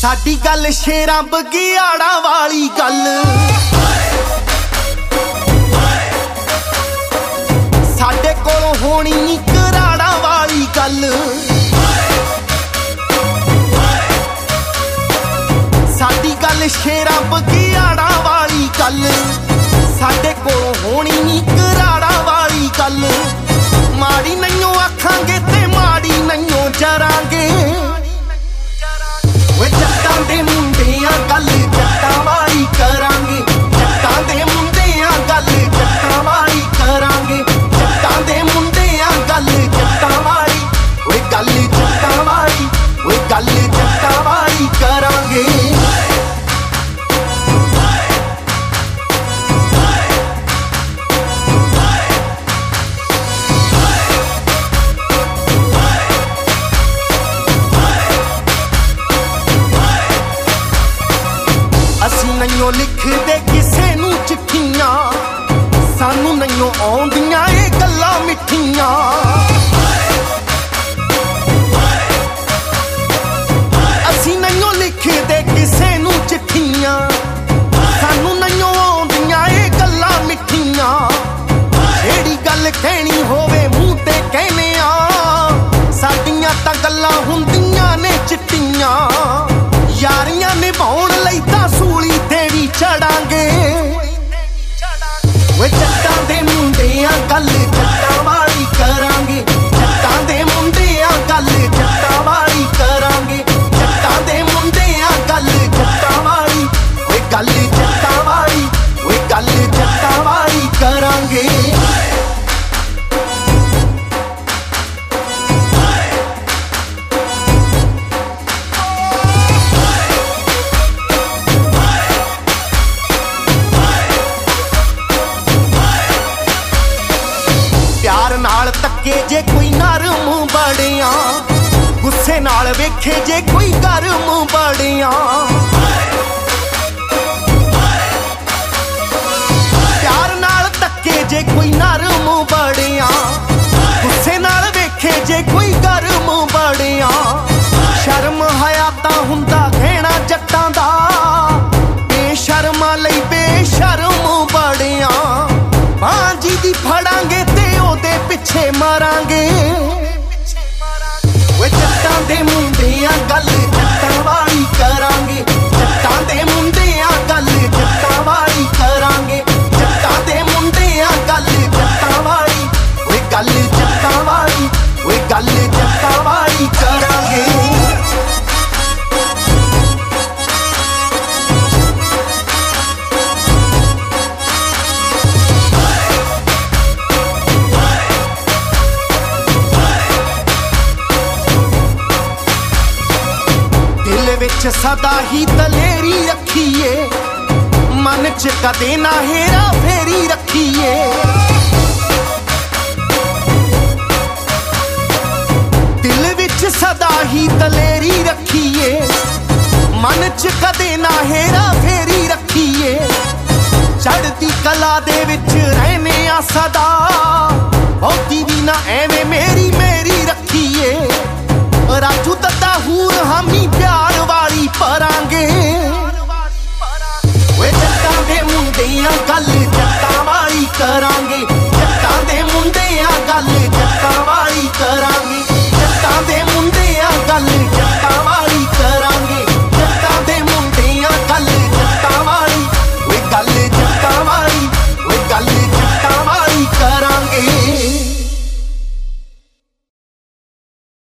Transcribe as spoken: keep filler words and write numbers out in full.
साडी गल शेरां बगियाड़ां वाली गल, साडे कोलों होनी नी कराड़ां वाली गल। साडी गल शेरां बगियाड़ां वाली गल, साडे कोलों होनी नी कराड़ां वाली गल। माड़ी नहियों आखांगे ते माड़ी नहियों जरांगे। जट्टां दे मुंडियां गल जट्टां वाली करांगे, जट्टां दे मुंडियां गल जट्टां वाली करांगे, जट्टां दे मुंडियां गल जट्टां वाली, ओए गल जट्टां वाली, ओए गल जट्टां वाली करांगे। नहियों लिखदे किसे नूं चिट्ठियां, सानू नहियों आउंदियां ए गल्लां मिठियां। असीं नहियों लिखदे किसे नूं चिट्ठियां, सानू नहियों आउंदियां ए गल्लां मिठियां। जेड़ी गल कहनी होवे मूंह ते कहने आ, साडियां तां गल्लां हुंदियां ने चिट्टियां। यारियां निभाउण लई तां सूली ते भी चढ़ांगे। वे जट्टां दे मुंडियां गल जट्टां वाली करांगे, जट्टां दे मुंडियां गल जट्टां वाली करांगे, जट्टां दे मुंडियां गल जट्टां वाली, वे गल जट्टां वाली, वे गल जट्टां वाली करांगे। प्यार नाल तक्के जे कोई नरम बड़ियां, गुस्से नाल वेखे जे कोई गरम बड़ियां। प्यार नाल तक्के जे कोई नरम बड़ियां, गुस्से नाल वेखे जे कोई गरम बड़ियां। शर्म हया तां हुंदा कहना जट्टां दा, बेशर्मा लई बेशर्म बड़ियां। भांजी दी फड़ांगे ते ओदे पिछे मारांगे। वे जट्टां दे मुंडियां गल जट्टां वाली करांगे, जट्टां दे मुंडियां गल जट्टां वाली करांगे, जट्टां दे मुंडियां गल जट्टां वाली, वे गल जट्टां वाली, वे गल जट्टां वाली करांगे। विच सदा ही दलेरी रखिए, मन च कदे ना हेरा फेरी रखिए। दिल विच सदा ही दलेरी रखिए, मन च कदे ना हेरा फेरी रखिए। चढ़ती कला दे विच रहने आ सदा, बहुती भी ना एवें मेरी मेरी रखिए। राजू दत्ता हूर हामी प्यार